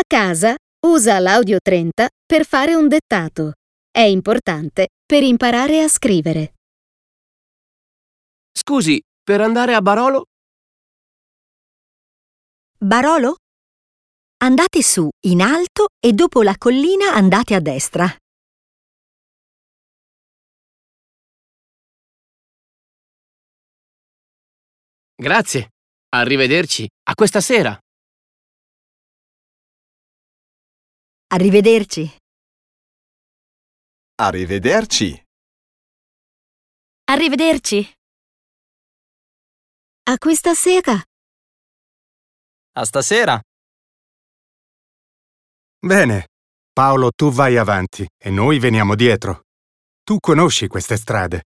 A casa usa l'Audio 30 per fare un dettato. È importante per imparare a scrivere. Scusi, per andare a Barolo? Barolo? Andate su, in alto, e dopo la collina andate a destra. Grazie. Arrivederci. A questa sera. Arrivederci. Arrivederci. Arrivederci. A questa sera. A stasera. Bene. Paolo, tu vai avanti e noi veniamo dietro. Tu conosci queste strade.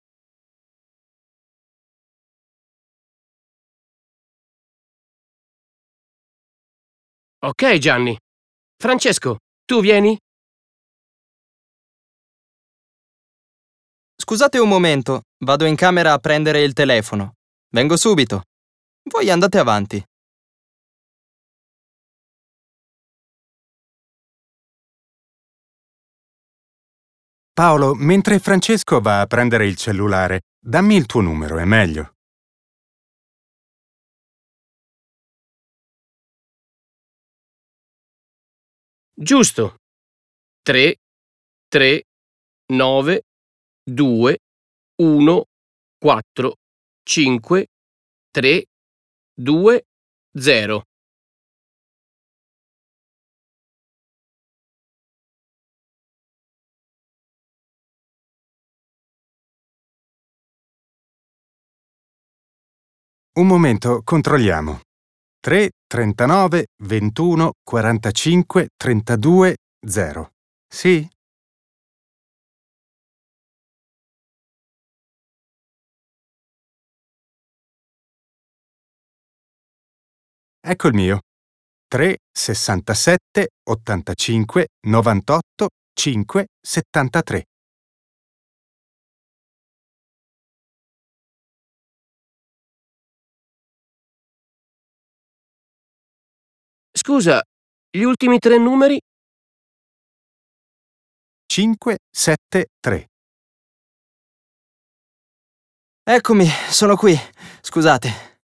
Ok, Gianni. Francesco, tu vieni? Scusate un momento, vado in camera a prendere il telefono. Vengo subito. Voi andate avanti. Paolo, mentre Francesco va a prendere il cellulare, dammi il tuo numero, è meglio. Giusto. 3, 3, 9, 2, 1, 4, 5, 3, 2, 0. Un momento, controlliamo. 3, 39, 21, 45, 32, 0. Sì? Ecco il mio. 3, 67, 85, 98, 5, 73. Scusa, gli ultimi 3 numeri? 5, 7, 3. Eccomi, sono qui. Scusate.